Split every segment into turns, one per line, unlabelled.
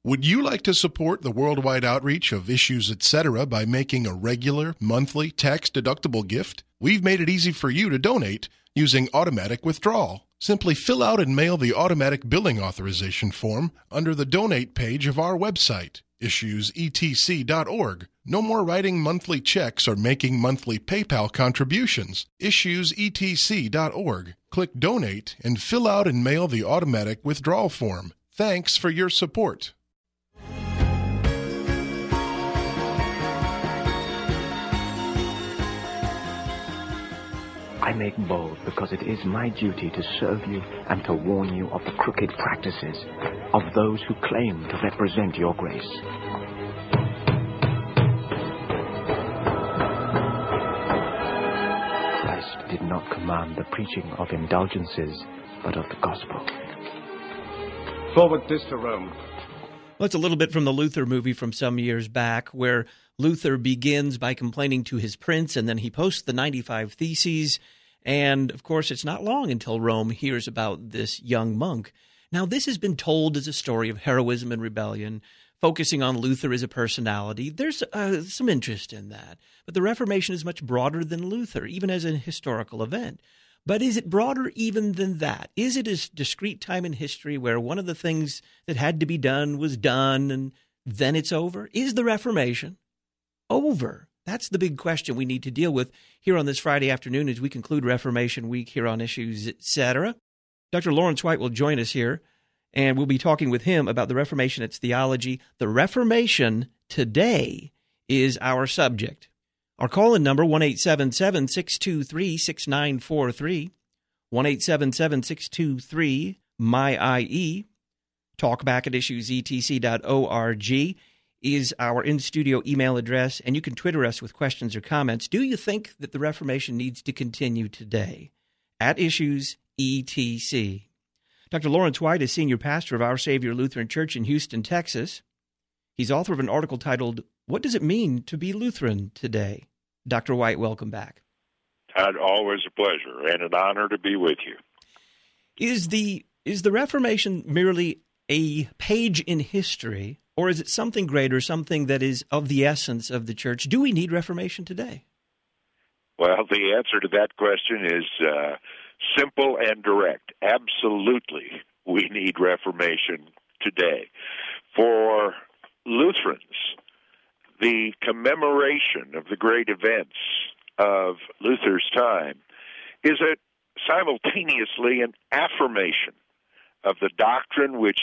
Would you like to support the worldwide outreach of Issues Etc. by making a regular, monthly, tax-deductible gift? We've made it easy for you to donate using automatic withdrawal. Simply fill out and mail the automatic billing authorization form under the donate page of our website, issuesetc.org. No more writing monthly checks or making monthly PayPal contributions. Issuesetc.org. Click Donate and fill out and mail the automatic withdrawal form. Thanks for your support.
I make bold because it is my duty to serve you and to warn you of the crooked practices of those who claim to represent your grace. Christ did not command the preaching of indulgences, but of the gospel.
Forward this to Rome.
Well, it's a little bit from the Luther movie from some years back, where Luther begins by complaining to his prince, and then he posts the 95 Theses. And, of course, it's not long until Rome hears about this young monk. Now, this has been told as a story of heroism and rebellion, focusing on Luther as a personality. There's some interest in that. But the Reformation is much broader than Luther, even as a historical event. But is it broader even than that? Is it a discrete time in history where one of the things that had to be done was done and then it's over? Is the Reformation over? That's the big question we need to deal with here on this Friday afternoon as we conclude Reformation Week here on Issues Etc. Dr. Lawrence White will join us here, and we'll be talking with him about the Reformation, its theology. The Reformation today is our subject. Our call-in number, 1-877-623-6943, 1-877-623-MY-IE. Talkback at issuesetc.org is our in-studio email address, and you can Twitter us with questions or comments. Do you think that the Reformation needs to continue today? At Issues ETC. Dr. Lawrence White is senior pastor of Our Savior Lutheran Church in Houston, Texas. He's author of an article titled, "What Does It Mean to Be Lutheran Today?" Dr. White, welcome back.
Todd, always a pleasure and an honor to be with you.
Is the Reformation merely a page in history, or is it something greater, something that is of the essence of the church? Do we need Reformation today?
Well, the answer to that question is simple and direct. Absolutely, we need Reformation today. For Lutherans, the commemoration of the great events of Luther's time is simultaneously an affirmation of the doctrine which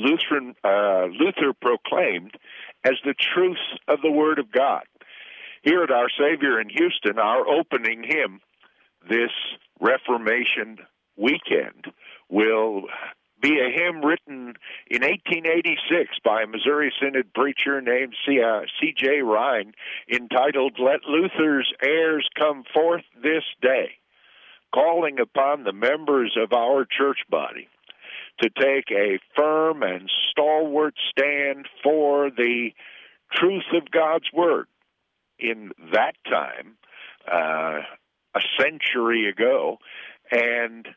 Luther proclaimed as the truth of the Word of God. Here at Our Savior in Houston, our opening hymn this Reformation weekend will be a hymn written in 1886 by a Missouri Synod preacher named C.J. Rhine, entitled, "Let Luther's Heirs Come Forth This Day," calling upon the members of our church body to take a firm and stalwart stand for the truth of God's Word. In that time, a century ago, and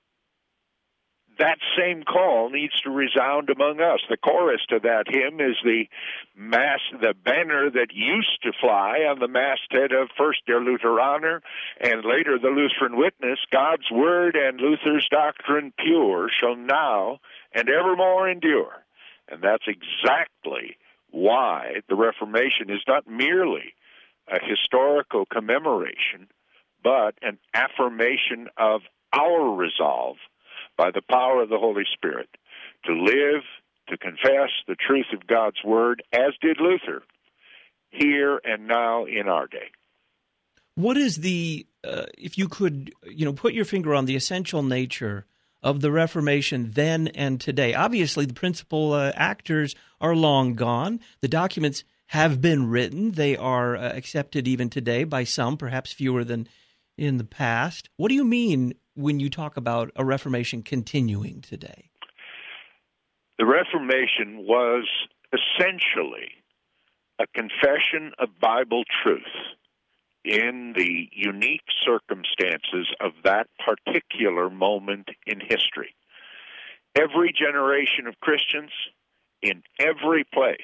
that same call needs to resound among us. The chorus to that hymn is the banner that used to fly on the masthead of first Der Lutheraner and later the Lutheran Witness. God's word and Luther's doctrine pure shall now and evermore endure. And that's exactly why the Reformation is not merely a historical commemoration, but an affirmation of our resolve by the power of the Holy Spirit to live, to confess the truth of God's Word, as did Luther, here and now in our day.
What is if you could, put your finger on the essential nature of the Reformation then and today? Obviously, the principal actors are long gone. The documents have been written. They are accepted even today by some, perhaps fewer than in the past. What do you mean when you talk about a Reformation continuing today?
The Reformation was essentially a confession of Bible truth in the unique circumstances of that particular moment in history. Every generation of Christians, in every place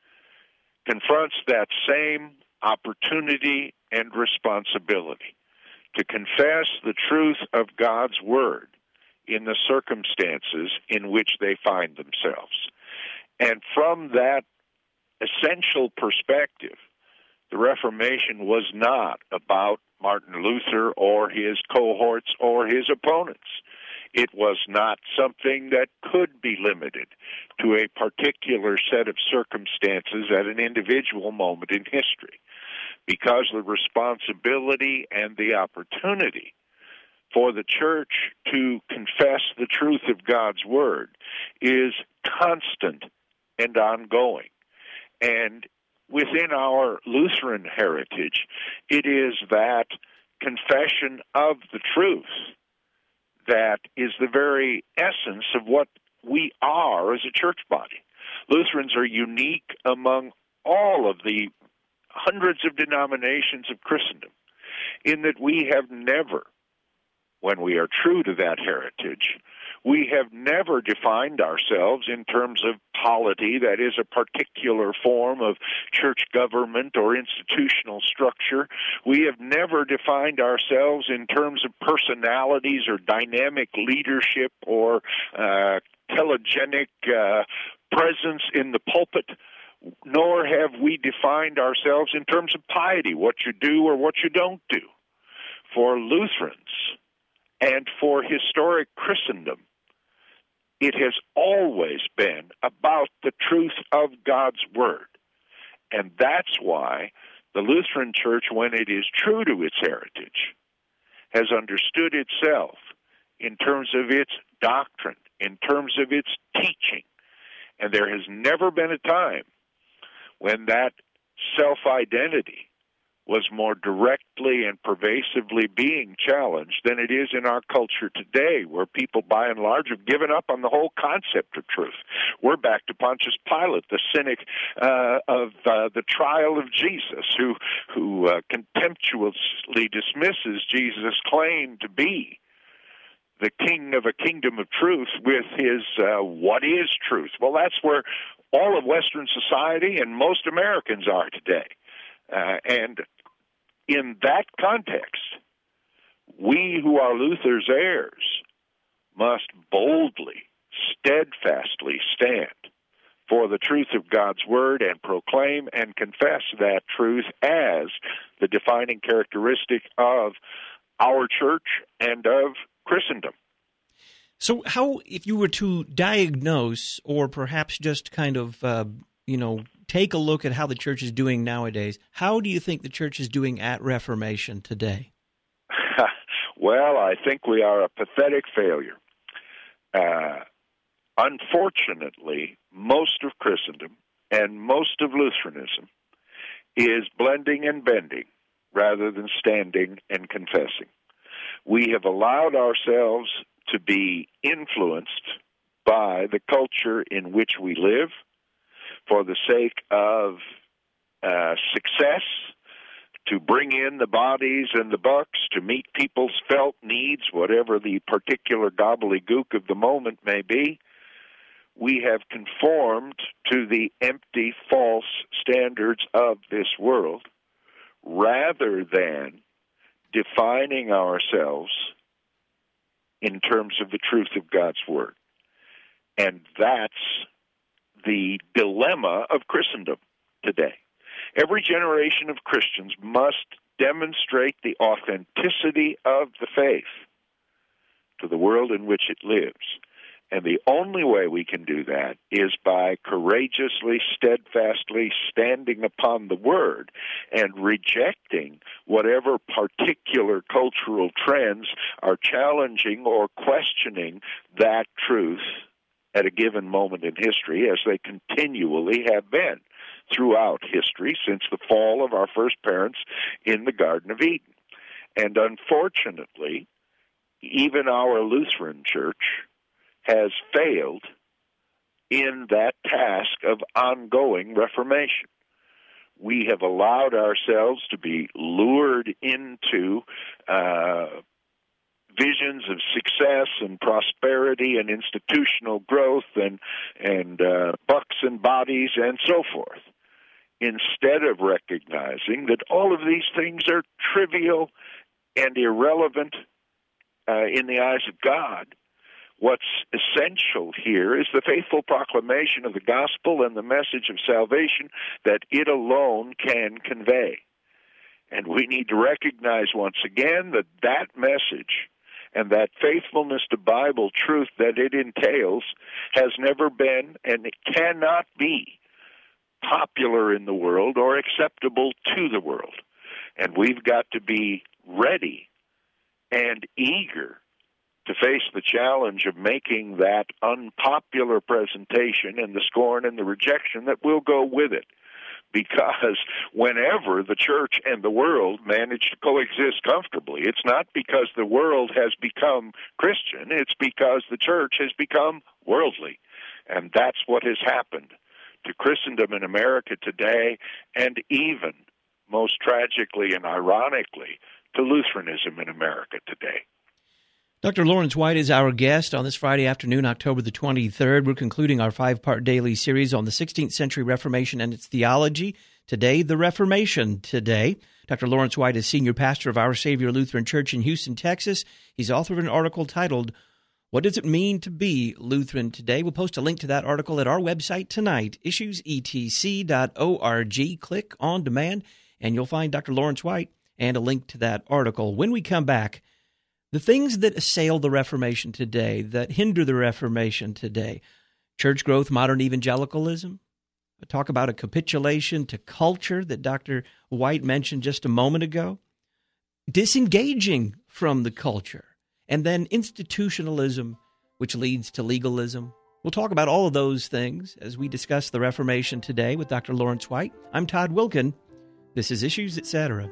confronts that same opportunity and responsibility to confess the truth of God's Word in the circumstances in which they find themselves. And from that essential perspective, the Reformation was not about Martin Luther or his cohorts or his opponents. It was not something that could be limited to a particular set of circumstances at an individual moment in history, because the responsibility and the opportunity for the church to confess the truth of God's Word is constant and ongoing. And within our Lutheran heritage, it is that confession of the truth that is the very essence of what we are as a church body. Lutherans are unique among all of the hundreds of denominations of Christendom in that we have never, when we are true to that heritage, we have never defined ourselves in terms of polity, that is, a particular form of church government or institutional structure. We have never defined ourselves in terms of personalities or dynamic leadership or telegenic presence in the pulpit, nor have we defined ourselves in terms of piety, what you do or what you don't do. For Lutherans and for historic Christendom, it has always been about the truth of God's Word. And that's why the Lutheran Church, when it is true to its heritage, has understood itself in terms of its doctrine, in terms of its teaching. And there has never been a time when that self-identity was more directly and pervasively being challenged than it is in our culture today, where people, by and large, have given up on the whole concept of truth. We're back to Pontius Pilate, the cynic of the trial of Jesus, who contemptuously dismisses Jesus' claim to be the king of a kingdom of truth with his what is truth? Well, that's where all of Western society and most Americans are today. And in that context, we who are Luther's heirs must boldly, steadfastly stand for the truth of God's Word and proclaim and confess that truth as the defining characteristic of our church and of Christendom.
So how, if you were to diagnose or perhaps just kind of, take a look at how the church is doing nowadays, how do you think the church is doing at Reformation today?
Well, I think we are a pathetic failure. Unfortunately, most of Christendom and most of Lutheranism is blending and bending rather than standing and confessing. We have allowed ourselves to be influenced by the culture in which we live for the sake of success, to bring in the bodies and the bucks, to meet people's felt needs, whatever the particular gobbledygook of the moment may be. We have conformed to the empty, false standards of this world rather than defining ourselves in terms of the truth of God's Word. And that's the dilemma of Christendom today. Every generation of Christians must demonstrate the authenticity of the faith to the world in which it lives. And the only way we can do that is by courageously, steadfastly standing upon the Word and rejecting whatever particular cultural trends are challenging or questioning that truth at a given moment in history, as they continually have been throughout history since the fall of our first parents in the Garden of Eden. And unfortunately, even our Lutheran Church has failed in that task of ongoing reformation. We have allowed ourselves to be lured into visions of success and prosperity and institutional growth and bucks and bodies and so forth, instead of recognizing that all of these things are trivial and irrelevant in the eyes of God. What's essential here is the faithful proclamation of the gospel and the message of salvation that it alone can convey. And we need to recognize once again that that message and that faithfulness to Bible truth that it entails has never been and it cannot be popular in the world or acceptable to the world. And we've got to be ready and eager to face the challenge of making that unpopular presentation and the scorn and the rejection that will go with it. Because whenever the church and the world manage to coexist comfortably, it's not because the world has become Christian, it's because the church has become worldly. And that's what has happened to Christendom in America today, and even, most tragically and ironically, to Lutheranism in America today.
Dr. Lawrence White is our guest on this Friday afternoon, October the 23rd. We're concluding our 5-part daily series on the 16th century Reformation and its theology. Today, the Reformation Today. Dr. Lawrence White is senior pastor of Our Savior Lutheran Church in Houston, Texas. He's author of an article titled, "What Does It Mean to Be Lutheran Today?" We'll post a link to that article at our website tonight, issuesetc.org. Click on demand, and you'll find Dr. Lawrence White and a link to that article. When we come back, the things that assail the Reformation today, that hinder the Reformation today: church growth, modern evangelicalism. I talk about a capitulation to culture that Dr. White mentioned just a moment ago. Disengaging from the culture. And then institutionalism, which leads to legalism. We'll talk about all of those things as we discuss the Reformation today with Dr. Lawrence White. I'm Todd Wilkin. This is Issues, Etc.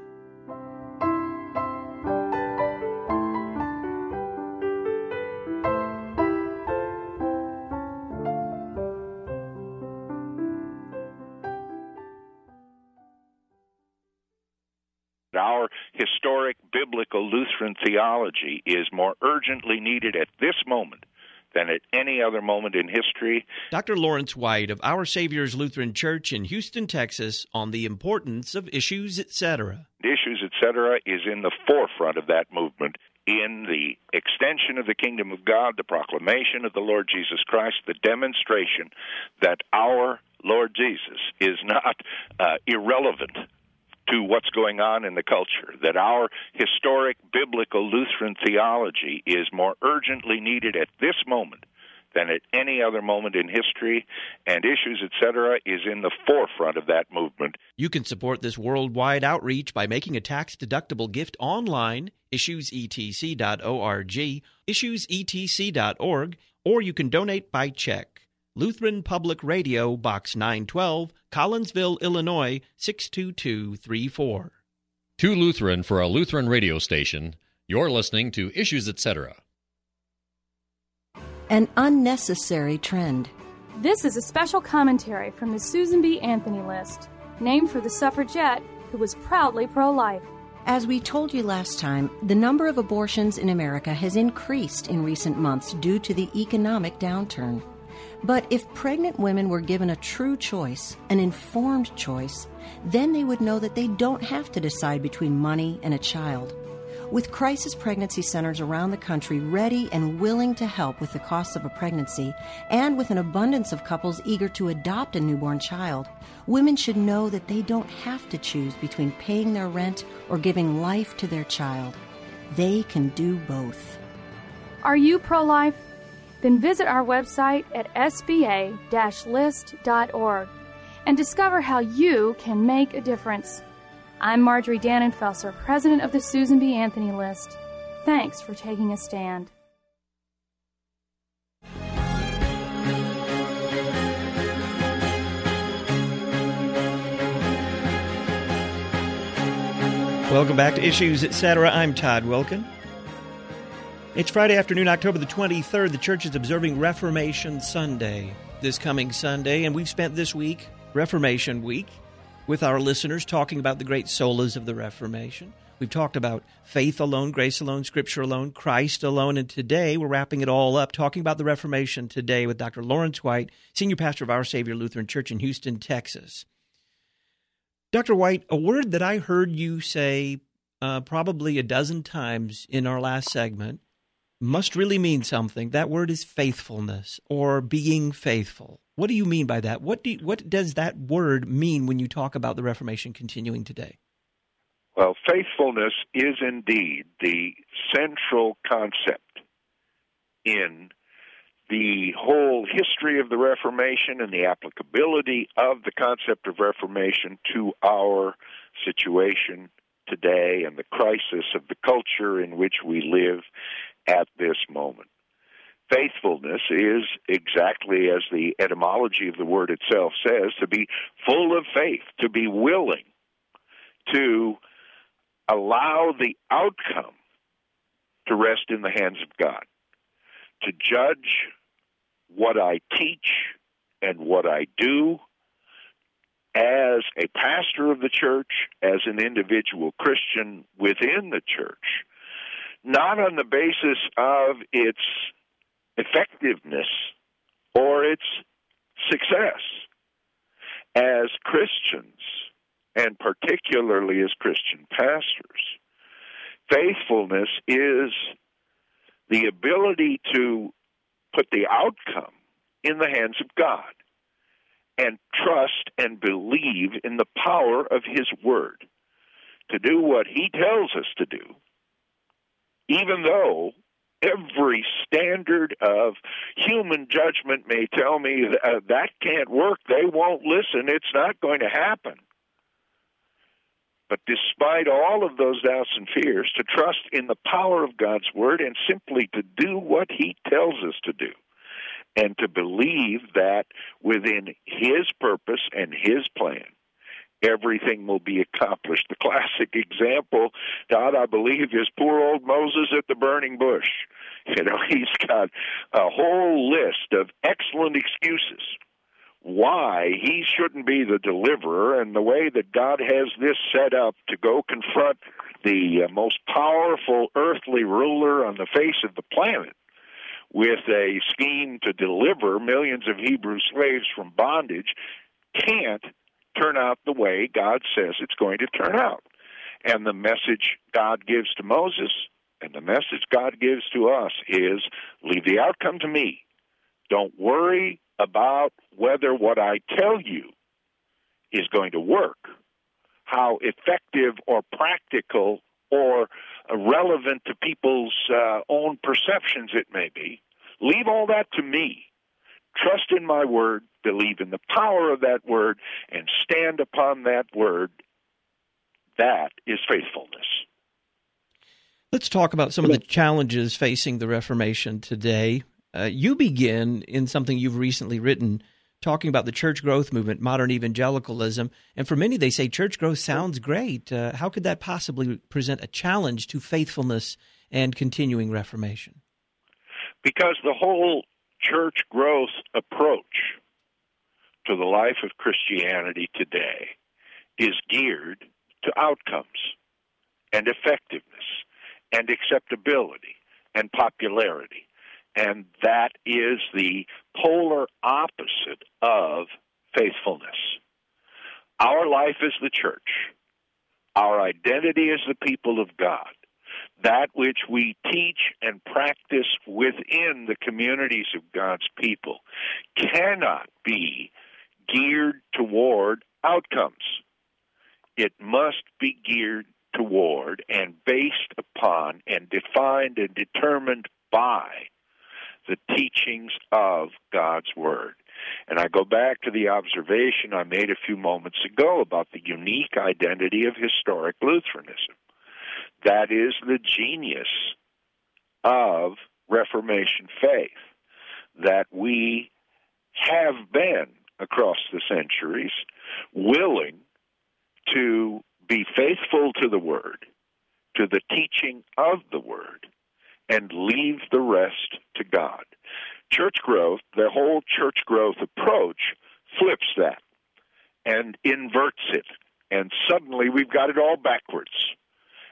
Our historic biblical Lutheran theology is more urgently needed at this moment than at any other moment in history.
Dr. Lawrence White of Our Savior's Lutheran Church in Houston, Texas, on the importance of Issues, Etc.
Issues, Etc. is in the forefront of that movement in the extension of the kingdom of God, the proclamation of the Lord Jesus Christ, the demonstration that our Lord Jesus is not irrelevant to what's going on in the culture, that our historic biblical Lutheran theology is more urgently needed at this moment than at any other moment in history, and Issues, Etc. is in the forefront of that movement.
You can support this worldwide outreach by making a tax-deductible gift online, issuesetc.org, issuesetc.org, or you can donate by check. Lutheran Public Radio, Box 912, Collinsville, Illinois, 62234.
Too Lutheran for a Lutheran radio station. You're listening to Issues, Etc.
An unnecessary trend.
This is a special commentary from the Susan B. Anthony List, named for the suffragette who was proudly pro-life.
As we told you last time, the number of abortions in America has increased in recent months due to the economic downturn. But if pregnant women were given a true choice, an informed choice, then they would know that they don't have to decide between money and a child. With crisis pregnancy centers around the country ready and willing to help with the costs of a pregnancy, and with an abundance of couples eager to adopt a newborn child, women should know that they don't have to choose between paying their rent or giving life to their child. They can do both.
Are you pro-life? Then visit our website at sba-list.org and discover how you can make a difference. I'm Marjorie Dannenfelser, president of the Susan B. Anthony List. Thanks for taking a stand.
Welcome back to Issues, Etc. I'm Todd Wilkin. It's Friday afternoon, October the 23rd. The church is observing Reformation Sunday this coming Sunday, and we've spent this week, Reformation Week, with our listeners talking about the great solas of the Reformation. We've talked about faith alone, grace alone, Scripture alone, Christ alone, and today we're wrapping it all up, talking about the Reformation today with Dr. Lawrence White, Senior Pastor of Our Savior Lutheran Church in Houston, Texas. Dr. White, a word that I heard you say probably a dozen times in our last segment must really mean something. That word is faithfulness, or being faithful. What do you mean by that? What does that word mean when you talk about the Reformation continuing today?
Well, faithfulness is indeed the central concept in the whole history of the Reformation and the applicability of the concept of Reformation to our situation today and the crisis of the culture in which we live at this moment. Faithfulness is, exactly as the etymology of the word itself says, to be full of faith, to be willing to allow the outcome to rest in the hands of God, to judge what I teach and what I do as a pastor of the church, as an individual Christian within the church, not on the basis of its effectiveness or its success. As Christians, and particularly as Christian pastors, faithfulness is the ability to put the outcome in the hands of God and trust and believe in the power of His Word to do what He tells us to do, even though every standard of human judgment may tell me that can't work, they won't listen, it's not going to happen. But despite all of those doubts and fears, to trust in the power of God's Word and simply to do what He tells us to do, and to believe that within His purpose and His plan, everything will be accomplished. The classic example, Todd, I believe, is poor old Moses at the burning bush. You know, he's got a whole list of excellent excuses why he shouldn't be the deliverer, and the way that God has this set up to go confront the most powerful earthly ruler on the face of the planet with a scheme to deliver millions of Hebrew slaves from bondage can't turn out the way God says it's going to turn out. And the message God gives to Moses and the message God gives to us is, leave the outcome to me. Don't worry about whether what I tell you is going to work, how effective or practical or relevant to people's own perceptions it may be. Leave all that to me. Trust in my word, believe in the power of that word, and stand upon that word. That is faithfulness.
Let's talk about some of the challenges facing the Reformation today. You begin in something you've recently written, talking about the church growth movement, modern evangelicalism. And for many, they say church growth sounds great. How could that possibly present a challenge to faithfulness and continuing Reformation?
Because the whole church growth approach to the life of Christianity today is geared to outcomes and effectiveness and acceptability and popularity. And that is the polar opposite of faithfulness. Our life is the church. Our identity is the people of God. That which we teach and practice within the communities of God's people cannot be geared toward outcomes. It must be geared toward and based upon and defined and determined by the teachings of God's Word. And I go back to the observation I made a few moments ago about the unique identity of historic Lutheranism. That is the genius of Reformation faith, that we have been, across the centuries, willing to be faithful to the Word, to the teaching of the Word, and leave the rest to God. Church growth, the whole church growth approach, flips that and inverts it. And suddenly we've got it all backwards.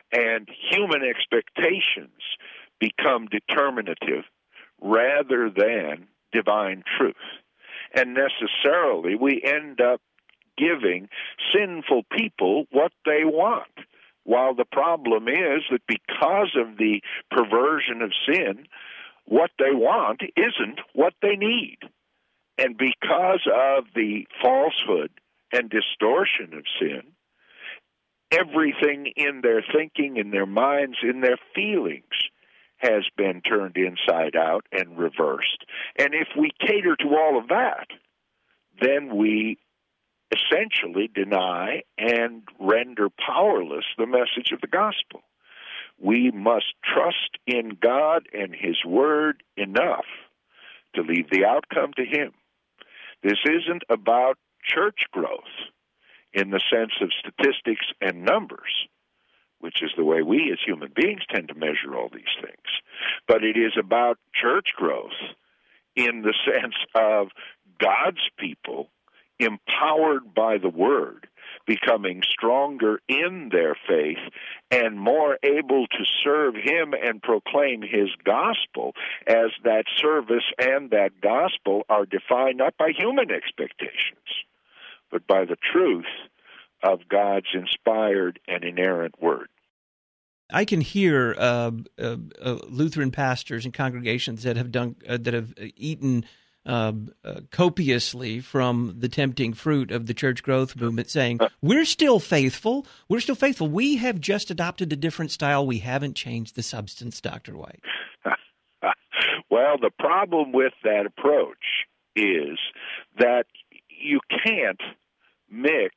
and human expectations become determinative rather than divine truth. And necessarily we end up giving sinful people what they want, while the problem is that because of the perversion of sin, what they want isn't what they need. And because of the falsehood and distortion of sin, everything in their thinking, in their minds, in their feelings has been turned inside out and reversed. And if we cater to all of that, then we essentially deny and render powerless the message of the gospel. We must trust in God and His Word enough to leave the outcome to Him. This isn't about church growth in the sense of statistics and numbers, which is the way we as human beings tend to measure all these things. But it is about church growth in the sense of God's people empowered by the Word, becoming stronger in their faith and more able to serve Him and proclaim His gospel, as that service and that gospel are defined not by human expectations, but by the truth of God's inspired and inerrant Word.
I can hear Lutheran pastors and congregations that have eaten copiously from the tempting fruit of the church growth movement, saying, we're still faithful. We're still faithful. We have just adopted a different style. We haven't changed the substance, Dr. White.
Well, the problem with that approach is that you can't mix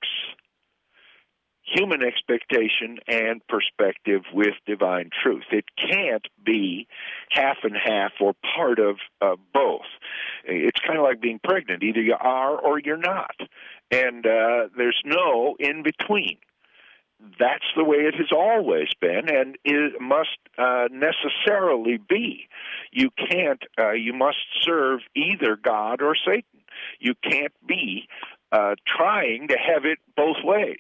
human expectation and perspective with divine truth. It can't be half and half or part of both. It's kind of like being pregnant. Either you are or you're not. And there's no in between. That's the way it has always been, and it must necessarily be. You can't. You must serve either God or Satan. You can't be trying to have it both ways.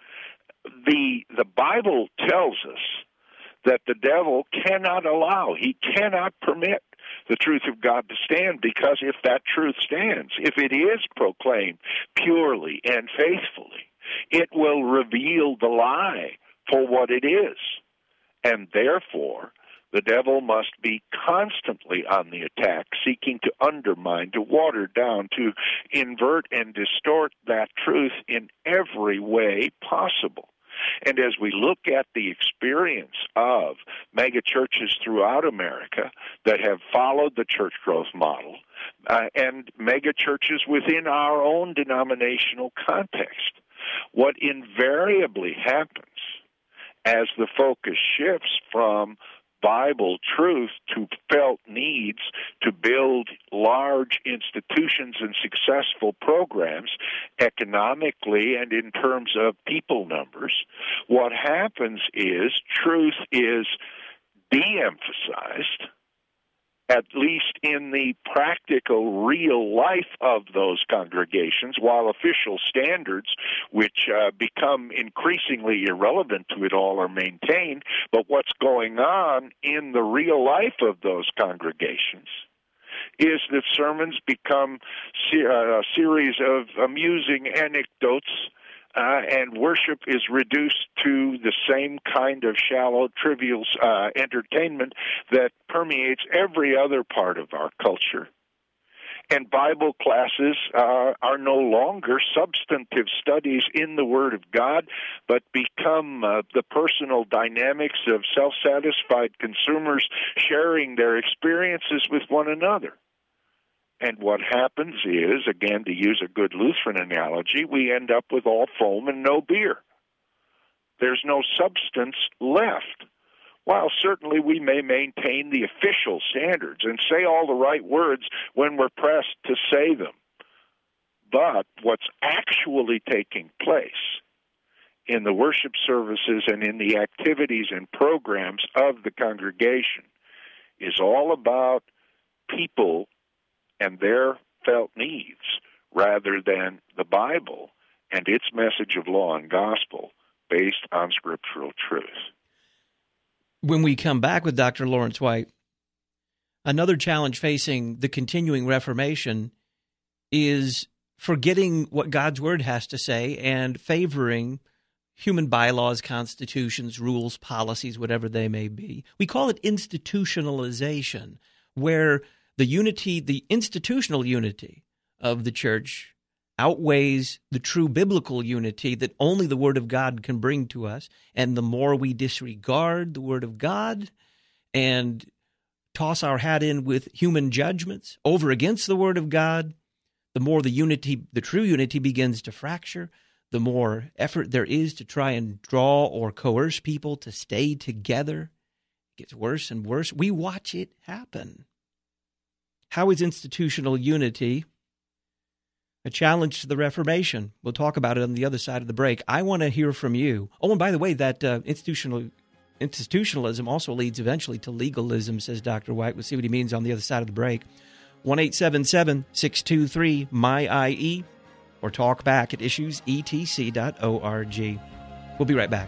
The Bible tells us that the devil cannot allow, he cannot permit the truth of God to stand, because if that truth stands, if it is proclaimed purely and faithfully, it will reveal the lie for what it is. And therefore, the devil must be constantly on the attack, seeking to undermine, to water down, to invert and distort that truth in every way possible. And as we look at the experience of megachurches throughout America that have followed the church growth model, and megachurches within our own denominational context, what invariably happens as the focus shifts from Bible truth to felt needs to build large institutions and successful programs economically and in terms of people numbers, what happens is truth is de-emphasized, at least in the practical, real life of those congregations, while official standards, which become increasingly irrelevant to it all, are maintained. But what's going on in the real life of those congregations is that sermons become a series of amusing anecdotes, and worship is reduced to the same kind of shallow, trivial entertainment that permeates every other part of our culture. And Bible classes are no longer substantive studies in the Word of God, but become the personal dynamics of self-satisfied consumers sharing their experiences with one another. And what happens is, again, to use a good Lutheran analogy, we end up with all foam and no beer. There's no substance left. While certainly we may maintain the official standards and say all the right words when we're pressed to say them, but what's actually taking place in the worship services and in the activities and programs of the congregation is all about people and their felt needs, rather than the Bible and its message of law and gospel based on scriptural truth.
When we come back with Dr. Lawrence White, another challenge facing the continuing Reformation is forgetting what God's Word has to say and favoring human bylaws, constitutions, rules, policies, whatever they may be. We call it institutionalization, where the institutional unity of the church outweighs the true biblical unity that only the Word of God can bring to us. And the more we disregard the Word of God and toss our hat in with human judgments over against the Word of God, the more the true unity begins to fracture, the more effort there is to try and draw or coerce people to stay together. It gets worse and worse. We watch it happen. How is institutional unity a challenge to the Reformation? We'll talk about it on the other side of the break. I want to hear from you. Oh, and by the way, that institutionalism also leads eventually to legalism, says Dr. White. We'll see what he means on the other side of the break. 1-877-623-MY-IE or talk back at issuesetc.org. We'll be right back.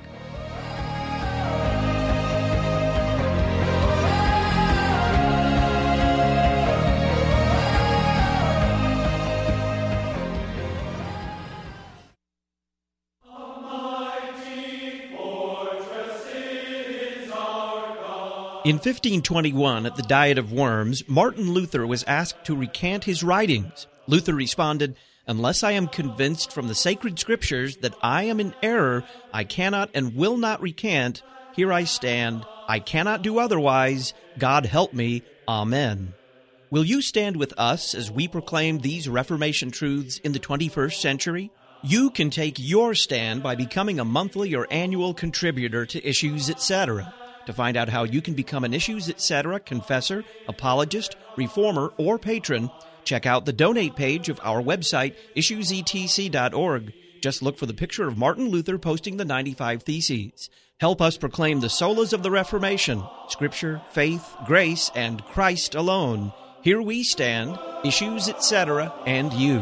In 1521, at the Diet of Worms, Martin Luther was asked to recant his writings. Luther responded, "Unless I am convinced from the sacred scriptures that I am in error, I cannot and will not recant. Here I stand. I cannot do otherwise. God help me. Amen." Will you stand with us as we proclaim these Reformation truths in the 21st century? You can take your stand by becoming a monthly or annual contributor to Issues Etc. To find out how you can become an Issues Etc. confessor, apologist, reformer, or patron, check out the donate page of our website, issuesetc.org. Just look for the picture of Martin Luther posting the 95 Theses. Help us proclaim the solas of the Reformation, Scripture, faith, grace, and Christ alone. Here we stand, Issues Etc., and you.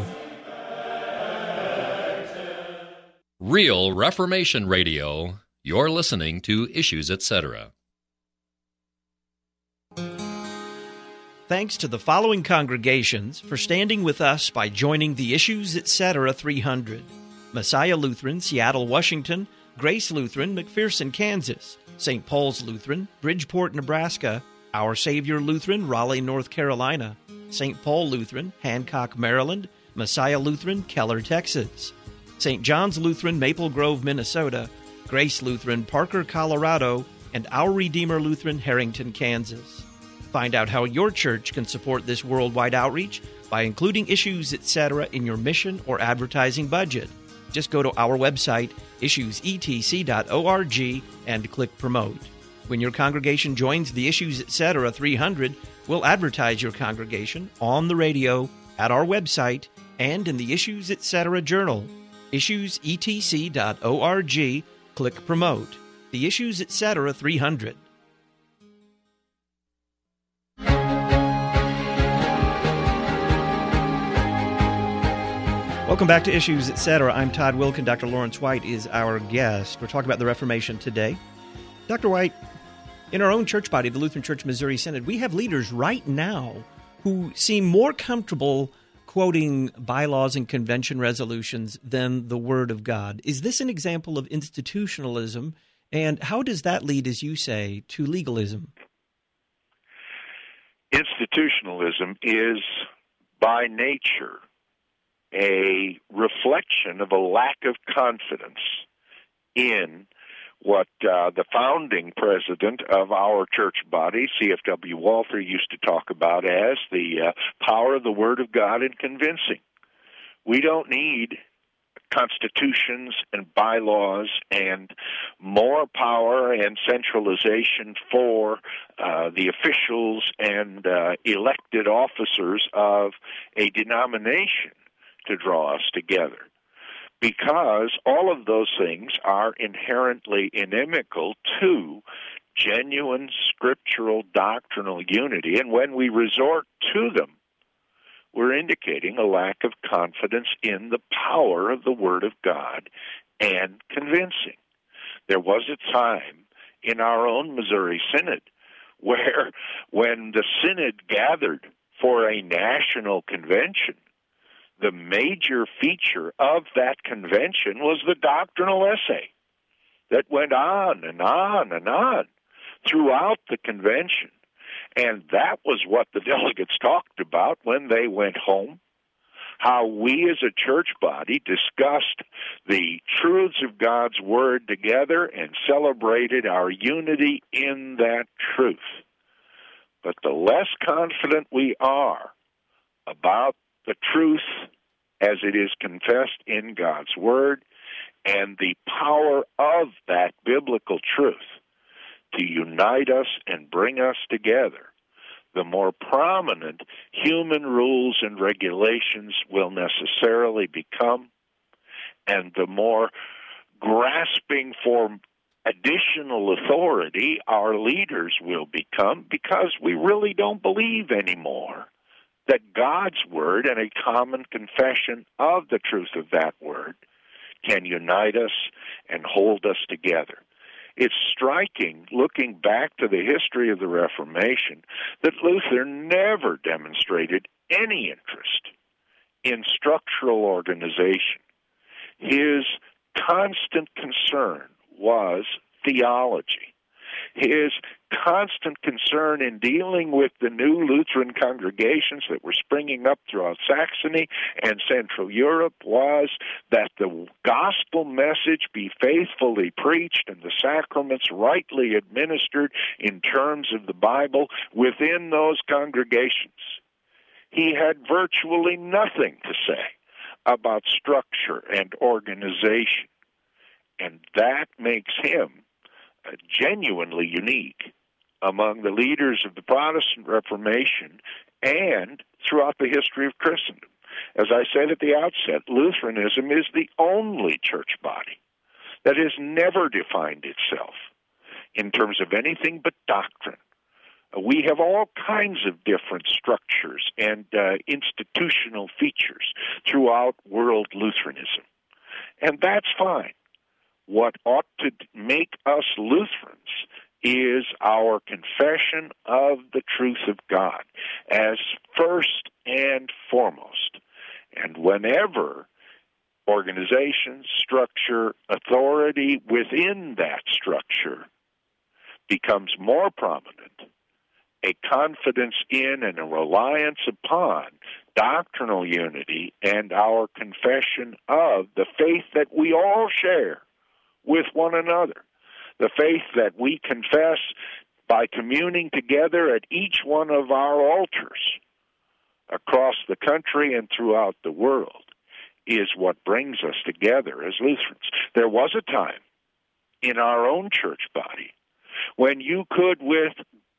Real Reformation Radio. You're listening to Issues Etc.
Thanks to the following congregations for standing with us by joining the Issues Etc. 300. Messiah Lutheran, Seattle, Washington; Grace Lutheran, McPherson, Kansas; St. Paul's Lutheran, Bridgeport, Nebraska; Our Savior Lutheran, Raleigh, North Carolina; St. Paul Lutheran, Hancock, Maryland; Messiah Lutheran, Keller, Texas; St. John's Lutheran, Maple Grove, Minnesota; Grace Lutheran, Parker, Colorado; and Our Redeemer Lutheran, Harrington, Kansas. Find out how your church can support this worldwide outreach by including Issues Etc. in your mission or advertising budget. Just go to our website, issuesetc.org, and click Promote. When your congregation joins the Issues Etc. 300, we'll advertise your congregation on the radio, at our website, and in the Issues Etc. Journal. issuesetc.org, click Promote. The Issues Etc. 300. Welcome back to Issues Etc. I'm Todd Wilkin. Dr. Lawrence White is our guest. We're talking about the Reformation today. Dr. White, in our own church body, the Lutheran Church Missouri Synod, we have leaders right now who seem more comfortable quoting bylaws and convention resolutions than the Word of God. Is this an example of institutionalism? And how does that lead, as you say, to legalism?
Institutionalism is, by nature, a reflection of a lack of confidence in what the founding president of our church body, C.F.W. Walther, used to talk about as the power of the Word of God in convincing. We don't need constitutions and bylaws and more power and centralization for the officials and elected officers of a denomination to draw us together, because all of those things are inherently inimical to genuine scriptural doctrinal unity, and when we resort to them, we're indicating a lack of confidence in the power of the Word of God and convincing. There was a time in our own Missouri Synod, where when the Synod gathered for a national convention, the major feature of that convention was the doctrinal essay that went on and on and on throughout the convention. And that was what the delegates talked about when they went home, how we as a church body discussed the truths of God's Word together and celebrated our unity in that truth. But the less confident we are about the truth as it is confessed in God's Word and the power of that biblical truth to unite us and bring us together, the more prominent human rules and regulations will necessarily become, and the more grasping for additional authority our leaders will become, because we really don't believe anymore that God's Word and a common confession of the truth of that Word can unite us and hold us together. It's striking, looking back to the history of the Reformation, that Luther never demonstrated any interest in structural organization. His constant concern was theology. His constant concern in dealing with the new Lutheran congregations that were springing up throughout Saxony and Central Europe was that the gospel message be faithfully preached and the sacraments rightly administered in terms of the Bible within those congregations. He had virtually nothing to say about structure and organization, and that makes him genuinely unique among the leaders of the Protestant Reformation and throughout the history of Christendom. As I said at the outset, Lutheranism is the only church body that has never defined itself in terms of anything but doctrine. We have all kinds of different structures and institutional features throughout world Lutheranism, and that's fine. What ought to make us Lutherans is our confession of the truth of God as first and foremost. And whenever organization, structure, authority within that structure becomes more prominent, a confidence in and a reliance upon doctrinal unity and our confession of the faith that we all share with one another, the faith that we confess by communing together at each one of our altars across the country and throughout the world, is what brings us together as Lutherans. There was a time in our own church body when you could, with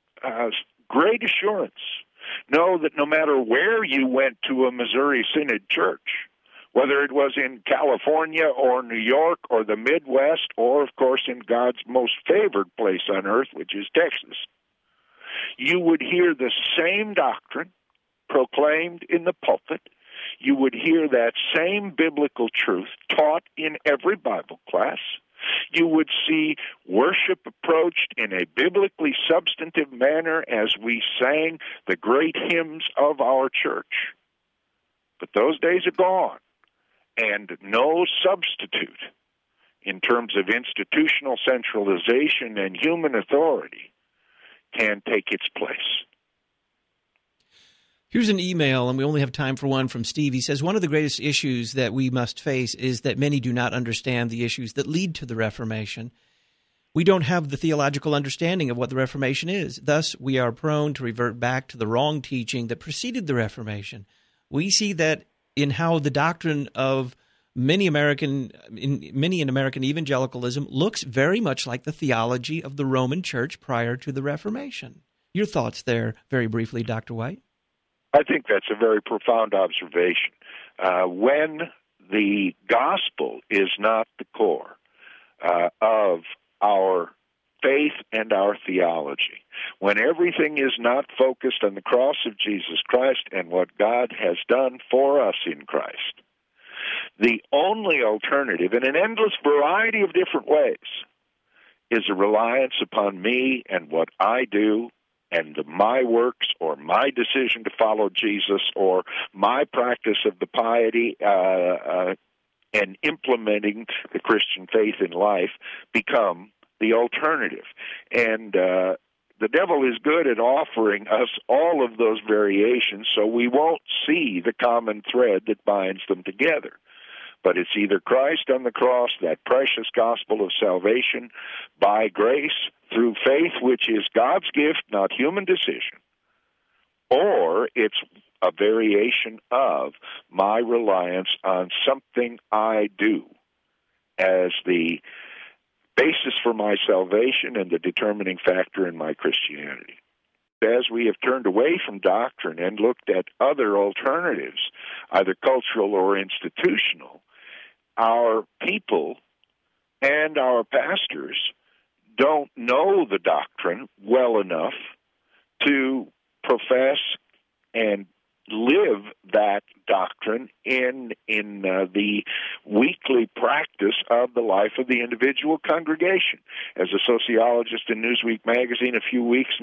great assurance, know that no matter where you went to a Missouri Synod church, whether it was in California or New York or the Midwest or, of course, in God's most favored place on earth, which is Texas, you would hear the same doctrine proclaimed in the pulpit. You would hear that same biblical truth taught in every Bible class. You would see worship approached in a biblically substantive manner as we sang the great hymns of our church. But those days are gone. And no substitute in terms of institutional centralization and human authority can take its place.
Here's an email, and we only have time for one, from Steve. He says, one of the greatest issues that we must face is that many do not understand the issues that lead to the Reformation. We don't have the theological understanding of what the Reformation is. Thus, we are prone to revert back to the wrong teaching that preceded the Reformation. We see that in how the doctrine of many in American evangelicalism looks very much like the theology of the Roman Church prior to the Reformation. Your thoughts there, very briefly, Dr. White?
I think that's a very profound observation. When the gospel is not the core of our faith and our theology, when everything is not focused on the cross of Jesus Christ and what God has done for us in Christ, the only alternative, in an endless variety of different ways, is a reliance upon me and what I do and my works or my decision to follow Jesus or my practice of the piety and implementing the Christian faith in life become the alternative. And the devil is good at offering us all of those variations so we won't see the common thread that binds them together. But it's either Christ on the cross, that precious gospel of salvation by grace through faith, which is God's gift, not human decision, or it's a variation of my reliance on something I do as the basis for my salvation and the determining factor in my Christianity. As we have turned away from doctrine and looked at other alternatives, either cultural or institutional, our people and our pastors don't know the doctrine well enough to profess and live that doctrine in the weekly practice of the life of the individual congregation. As a sociologist in Newsweek magazine weeks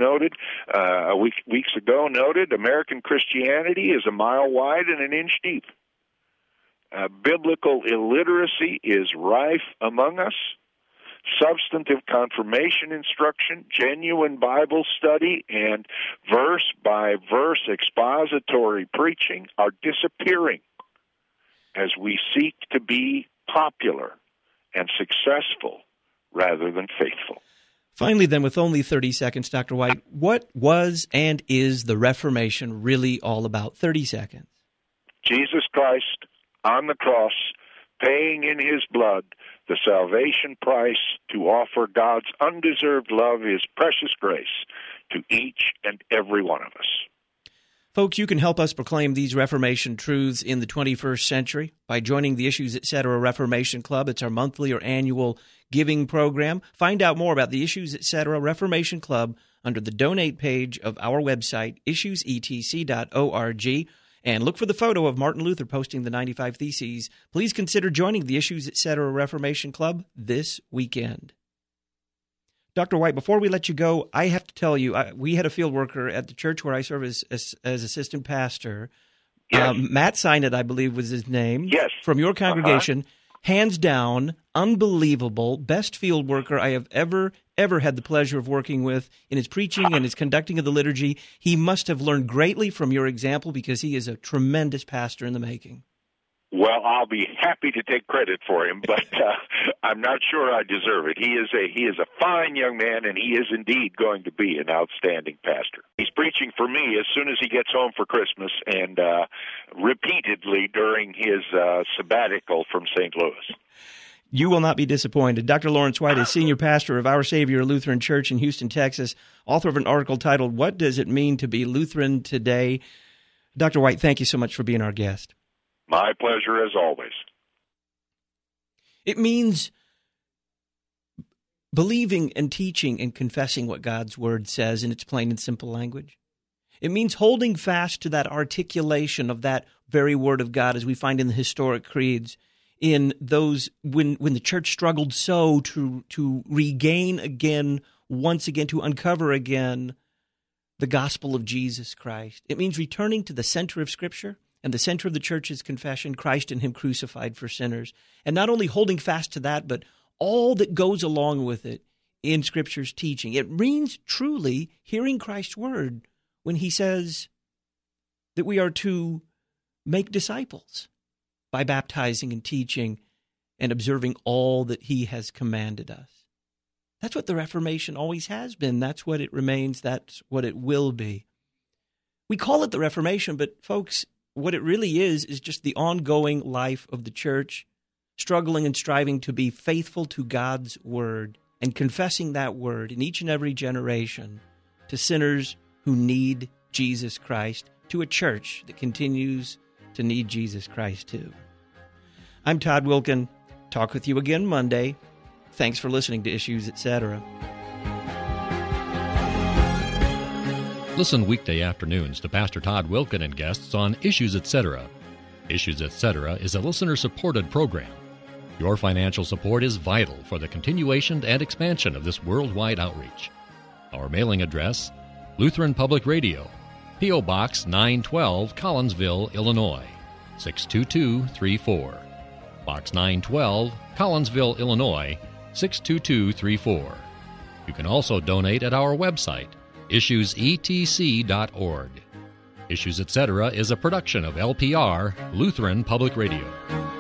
ago noted, American Christianity is a mile wide and an inch deep. Biblical illiteracy is rife among us. Substantive confirmation instruction, genuine Bible study, and verse-by-verse expository preaching are disappearing as we seek to be popular and successful rather than faithful.
Finally, then, with only 30 seconds, Dr. White, what was and is the Reformation really all about? 30 seconds.
Jesus Christ on the cross, paying in his blood the salvation price to offer God's undeserved love, his precious grace, to each and every one of us.
Folks, you can help us proclaim these Reformation truths in the 21st century by joining the Issues Etc. Reformation Club. It's our monthly or annual giving program. Find out more about the Issues Etc. Reformation Club under the donate page of our website, issuesetc.org. And look for the photo of Martin Luther posting the 95 Theses. Please consider joining the Issues Etc. Reformation Club this weekend. Dr. White, before we let you go, I have to tell you, we had a field worker at the church where I serve as assistant pastor.
Yes.
Matt Sinet, I believe was his name.
Yes.
From your congregation. Hands down, unbelievable, best field worker I have ever had the pleasure of working with in his preaching and his conducting of the liturgy. He must have learned greatly from your example because he is a tremendous pastor in the making.
Well, I'll be happy to take credit for him, but I'm not sure I deserve it. He is a fine young man, and he is indeed going to be an outstanding pastor. He's preaching for me as soon as he gets home for Christmas and repeatedly during his sabbatical from St. Louis.
You will not be disappointed. Dr. Lawrence White is senior pastor of Our Savior Lutheran Church in Houston, Texas, author of an article titled, "What Does It Mean to Be Lutheran Today?" Dr. White, thank you so much for being our guest.
My pleasure as always.
It means believing and teaching and confessing what God's Word says in its plain and simple language. It means holding fast to that articulation of that very Word of God as we find in the historic creeds, in those when the church struggled so to regain again, once again, to uncover again the gospel of Jesus Christ. It means returning to the center of Scripture and the center of the church's confession, Christ and Him crucified for sinners. And not only holding fast to that, but all that goes along with it in Scripture's teaching. It means truly hearing Christ's word when He says that we are to make disciples by baptizing and teaching and observing all that He has commanded us. That's what the Reformation always has been. That's what it remains. That's what it will be. We call it the Reformation, but folks, what it really is just the ongoing life of the church, struggling and striving to be faithful to God's word and confessing that word in each and every generation to sinners who need Jesus Christ, to a church that continues to need Jesus Christ too. I'm Todd Wilken. Talk with you again Monday. Thanks for listening to Issues Etc.
Listen weekday afternoons to Pastor Todd Wilken and guests on Issues Etc. Issues Etc. is a listener-supported program. Your financial support is vital for the continuation and expansion of this worldwide outreach. Our mailing address, Lutheran Public Radio, P.O. Box 912, Collinsville, Illinois, 62234. Box 912, Collinsville, Illinois, 62234. You can also donate at our website, issuesetc.org. Issues Etc. is a production of LPR, Lutheran Public Radio.